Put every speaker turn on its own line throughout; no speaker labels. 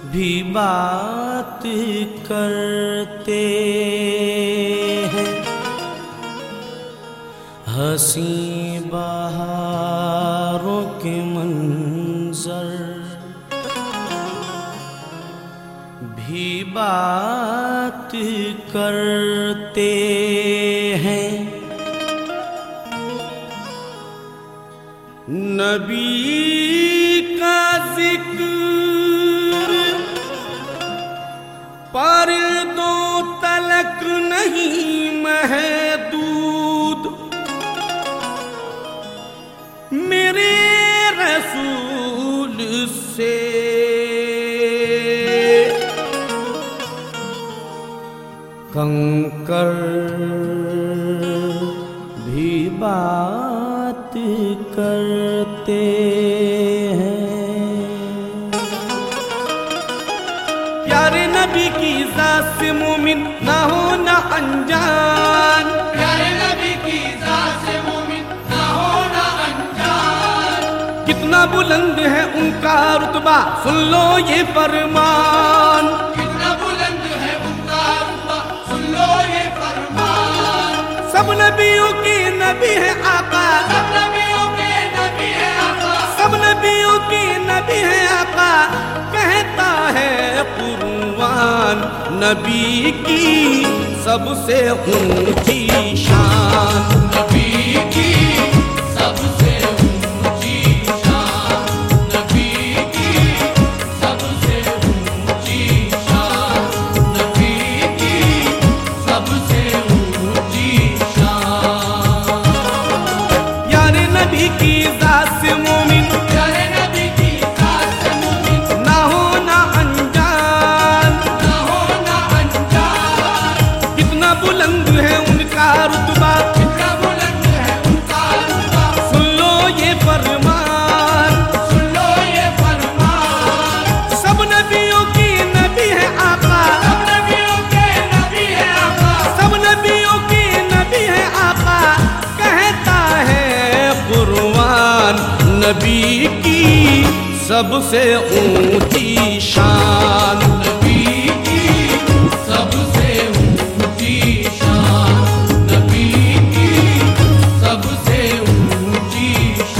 भी बात करते हैं, हंसी बहारों के मंजर भी बात करते हैं। नबी का जिक्र पर्दों तलक नहीं महदूद, मेरे रसूल से कंकर भी बात करते हैं। प्यारे नबी की ज़ात से मोमिन ना हो ना अनजान,
प्यारे नबी की ज़ात से मोमिन ना हो ना अनजान।
कितना बुलंद है उनका रुतबा सुन लो ये फरमान,
कितना बुलंद है उनका रुतबा सुन लो ये फरमान।
सब नबियों के नबी है आका,
सब नबियों के नबी है आका,
सब नबियों के नबी है आका। कहता है कुरान नबी की सबसे ऊंची शान,
नबी की सबसे ऊंची शान, नबी की सबसे ऊंची शान, नबी की सबसे ऊंची शान।
यारे नबी की ज़ात से मोमिन
प्यारे नबी की ज़ात से मोमिन
ना हो ना अनजान,
ना हो ना अनजान।
कितना बुलंद है उनका रुतबा
कितना बुलंद है उनका रुतबा
सुन लो ये फरमान।
सुन लो ये फरमान।
सब नबियों की नबी है आका,
सब नबियों के नबी है आका,
सब नबियों की नबी है आका। कहता है कुरान नबी की सबसे ऊंची शान,
नबी की सबसे ऊंची शान, नबी की सबसे ऊंची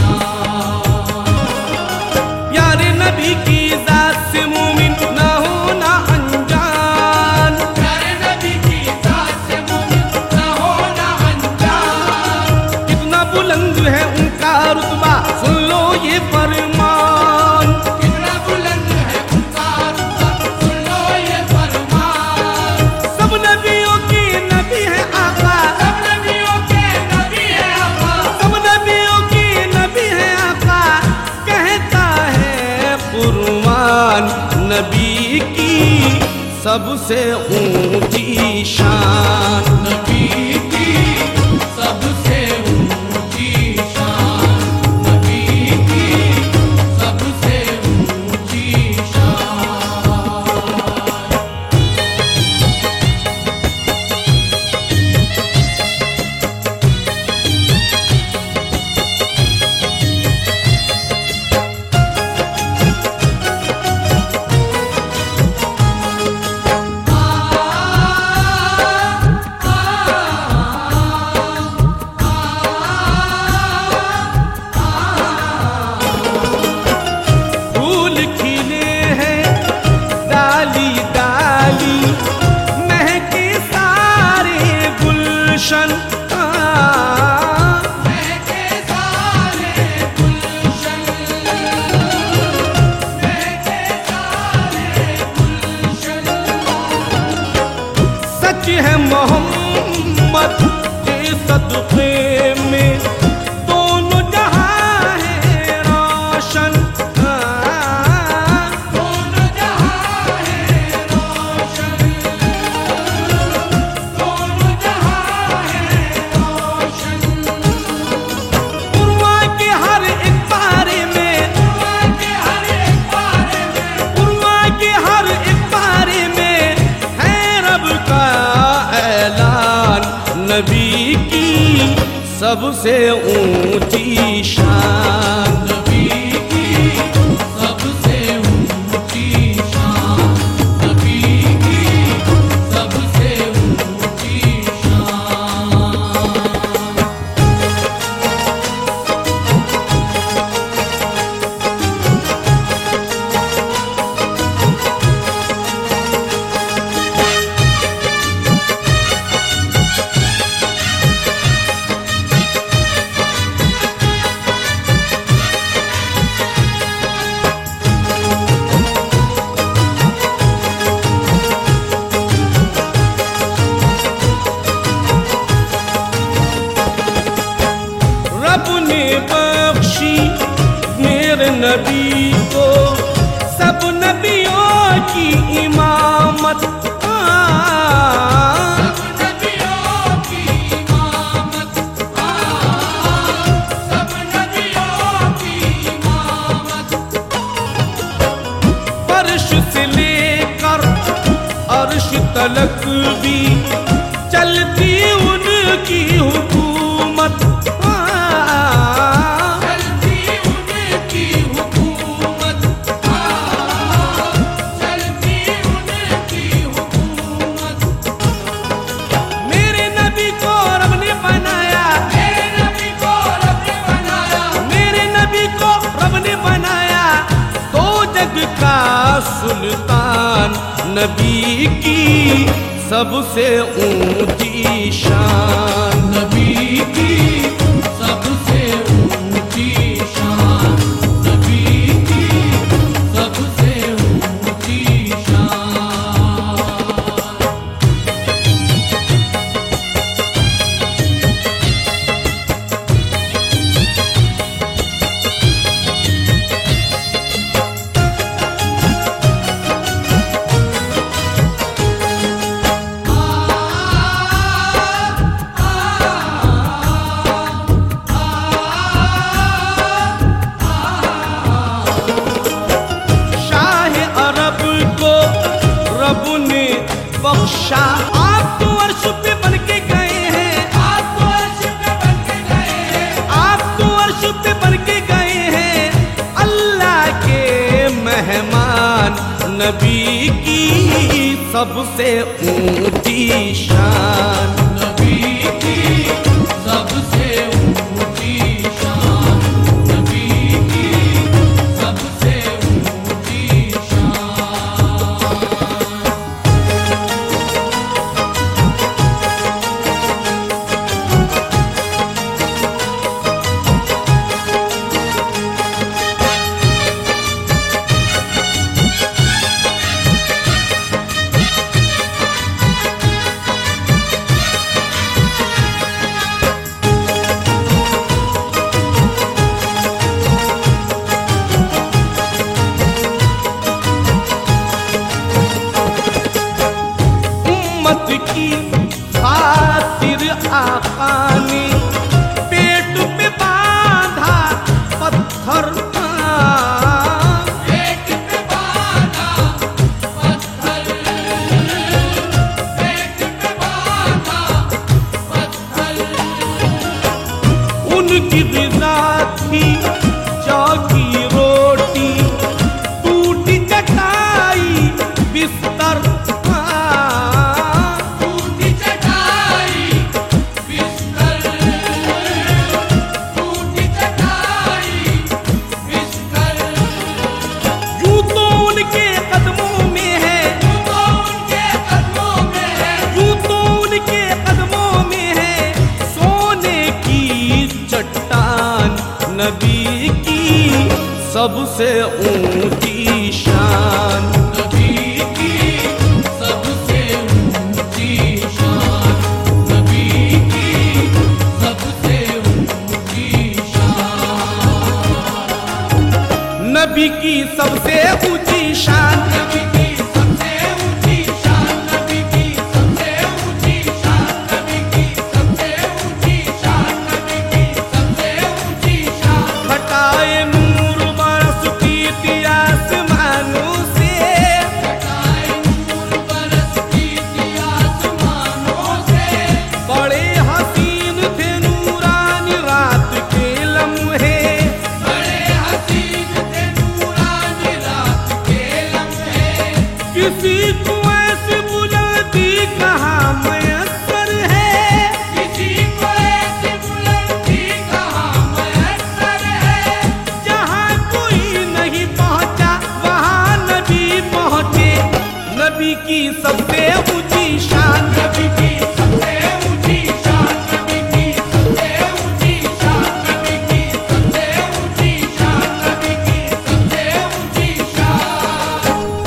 शान।
प्यारे नबी की ज़ात से मोमिन ना हो ना अनजान,
प्यारे नबी की ज़ात से मोमिन ना हो ना अनजान।
कितना बुलंद है उनका रुतबा सुन लो ये फरमान।
कितना बुलंद है उनका रुतबा सुन लो ये फरमान।
सब नबियों की नबी है आका,
सब नबियों के नबी है आका,
सब नबियों की नबी है आका। कहता है कुरान नबी की सबसे ऊंची शान,
नबी की सबसे ऊंची शान, नबी की सबसे ऊंची शान।
फूल खिले हैं डाली डाली, महके सारे गुलशन।
महके सारे गुलशन, महके सारे गुलशन।
सच है मोहम्मद के सदक़े में दोनों जहां है रोशन।
दोनों जहां है रोशन, दोनों जहां है रोशन।
उर्वा के हर एक पारे में,
उर्वा के हर एक पारे में,
उर्वा के हर एक पारे में है रब का ऐलान। नबी की सबसे ऊंची शान,
नबी की सबसे ऊंची शान,
की इमामत,
सब नबियों की इमामत, सब नबियों की इमामत।
फर्श से लेकर अर्श तलक भी चलती उनकी हुकूमत,
चलती उनकी हुकूमत, चलती उनकी हुकूमत।
मेरे नबी को रब ने बनाया,
मेरे नबी को रब ने बनाया,
मेरे नबी को रब ने बनाया, दो जग का सुल्तान, नबी की सबसे ऊंची शान,
नबी की सबसे ऊंची शान, नबी की सबसे ऊंची शान।
शाह अरब को रब ने बख्शा, आप तो अर्श पे बन के गए हैं,
आप तो अर्श पे बन के गए हैं,
आप तो अर्श पे बन के गए हैं, अल्लाह के मेहमान, नबी की सबसे ऊंची शान,
नबी की सबसे ऊंची शान, नबी की सबसे ऊंची शान।
उम्मत की खातिर आका ने पेट पे बांधा पत्थर,
पेट पे बांधा पत्थर, पेट पे बांधा पत्थर।
उनकी ग़िज़ा थी जौ की रोटी, टूटी चटाई बिस्तर,
टूटी चटाई बिस्तर, टूटी चटाई बिस्तर।
यूं तो उनके कदमों में है,
यूं तो उनके कदमों में है,
यूं तो उनके कदमों में है सोने की चट्टान, नबी की सबसे ऊंची शान,
नबी की सबसे ऊंची शान, नबी की सबसे ऊंची शान।
नबी की सबसे ऊंची शान,
नबी की सबसे ऊंची शान, नबी की सबसे ऊंची शान, नबी की सबसे ऊंची शान, नबी की सबसे ऊंची शान।
घटाए नूर बरसती थी आसमानों से,
घटाए नूर बरसती थी आसमानों से,
बड़े हसीन थे नूरानी रात के लम्हे,
बड़े हसीन थे नूरानी रात के लम्हे।
किसी को ऐसी बुलंदी कहाँ मयस्सर है,
किसी को ऐसी बुलंदी कहाँ मयस्सर है,
जहाँ कोई नहीं पहुँचा वहाँ नबी पहुँचे, नबी की सबसे ऊंची शान,
नबी की सबसे ऊंची शान, नबी की सबसे ऊंची शान, नबी की सबसे ऊंची शान, नबी की सबसे ऊंची शान।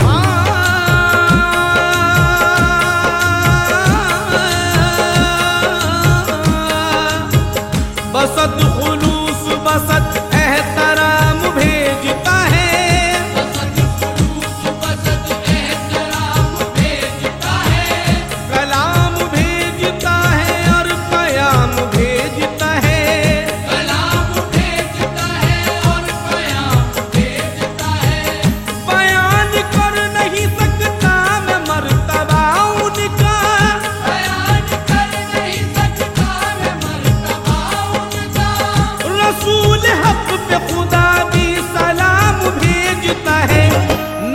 बसत खुलूस बसत एहतराम भेजता है,
बसत खुलूस बसत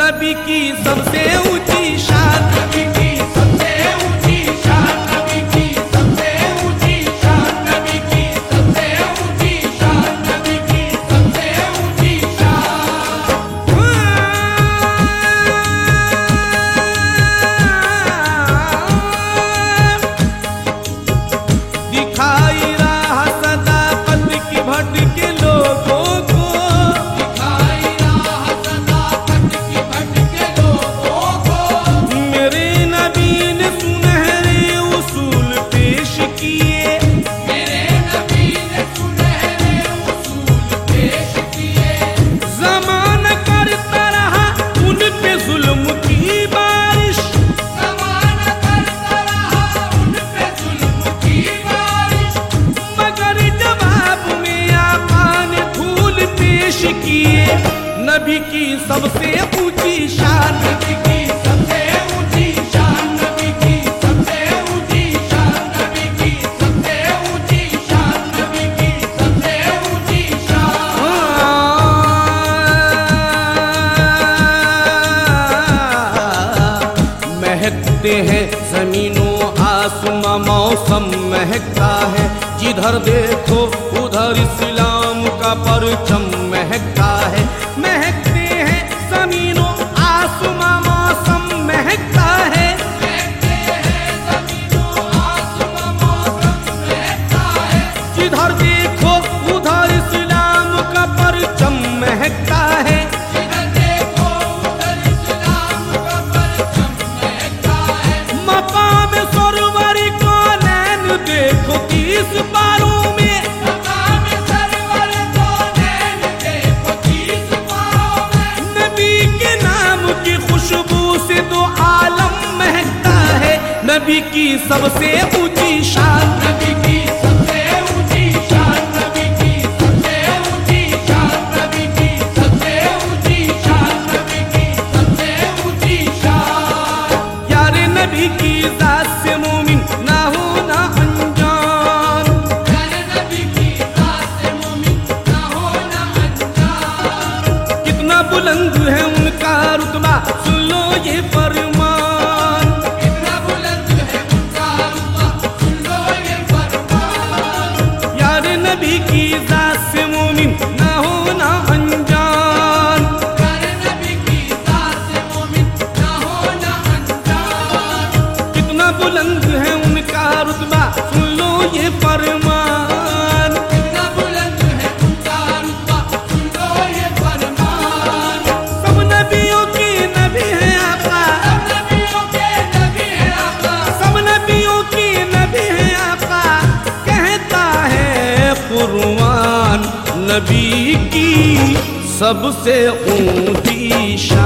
नबी की सबसे ऊंची शान,
नबी की सबसे ऊंची शान, नबी की सबसे ऊंची शान, नबी की सबसे ऊंची शान, नबी की सबसे ऊंची शान।
दिखाई राह सदाकत की भटके लोगों को,
दिखाई राह सदाकत की भटके लोगों को,
मेरे नबी ने सुनहरे उसूल पेश किए,
मेरे नबी ने सुनहरे उसूल पेश किए।
ज़माना करता रहा उन पे जुल्म की बारिश,
ज़माना करता रहा उन पे जुल्म की बारिश,
मगर जवाब में आका ने फूल पेश किए। नबी की सबसे ऊंची शान,
नबी की सबसे ऊंची शान, नबी की सबसे ऊंची शान, नबी की सबसे ऊंची शान, नबी की सबसे ऊंची शान।
महकते हैं जमीनों आसमां, मौसम महकता है जिधर देखो उधर इस्लाम का परचम महकता है। महकते हैं जमीनों आसमां, मौसम महकता है,
महकते हैं ज़मीनों आसमां, मौसम महकता है,
जिधर देखो उधर इस्लाम का परचम महकता है।
जिधर देखो उधर इस्लाम का परचम महकता है।
मकाम सरवरी को नैन देखो 30 पारों में,
मकाम सरवर को नैन देखो 30 पारों में,
नबी के नाम की खुशबू से दो आलम महकता है। नबी की सबसे ऊंची शान,
नबी की सबसे ऊंची शान, नबी की सबसे ऊंची शान, नबी की सबसे ऊंची शान, नबी की सबसे ऊंची शान।
यारे नबी की जात से मोमिन ना हो ना अनजान,
प्यारे नबी की जात से मोमिन ना हो ना अनजान।
कितना बुलंद है उनका रुतबा सुन लो ये फरमान।
कितना बुलंद है उनका रुतबा सुन लो ये फरमान।
यारे नबी की जात से मोमिन ना हो ना अनजान,
प्यारे नबी की जात से मोमिन ना हो ना अनजान।
कितना बुलंद है उनका रुतबा सुन लो ये फरमान।
कितना बुलंद है उनका रुतबा सुन लो ये फरमान।
सब नबियों के नबी है आका,
सब नबियों के नबी है आका,
सब नबियों के नबी है आका, कहता है कुरान नबी की सबसे ऊंची शान।